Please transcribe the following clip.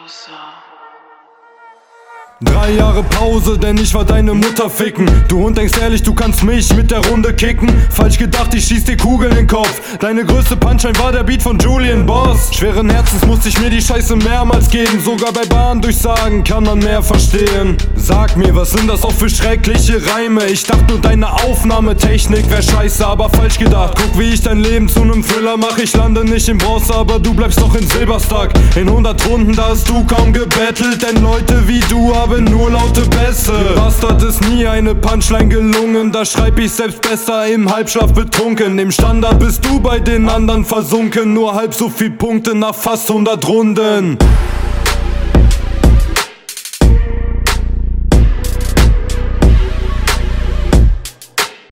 closer. 3 Jahre Pause, denn ich war deine Mutter ficken. Du Hund, denkst ehrlich, du kannst mich mit der Runde kicken? Falsch gedacht, ich schieß dir Kugeln in den Kopf. Deine größte Punchline war der Beat von Julian Boss. Schweren Herzens musste ich mir die Scheiße mehrmals geben. Sogar bei Bahndurchsagen kann man mehr verstehen. Sag mir, was sind das auch für schreckliche Reime? Ich dachte nur, deine Aufnahmetechnik wär scheiße, aber falsch gedacht. Guck, wie ich dein Leben zu nem Thriller mach. Ich lande nicht in Bronze, aber du bleibst doch in Silberstack. In 100 Runden, da hast du kaum gebettelt, denn Leute wie du haben nur laute Bässe. Bastard ist nie eine Punchline gelungen, da schreib ich selbst besser im Halbschlaf betrunken. Im Standard bist du bei den anderen versunken, nur halb so viel Punkte nach fast 100 Runden.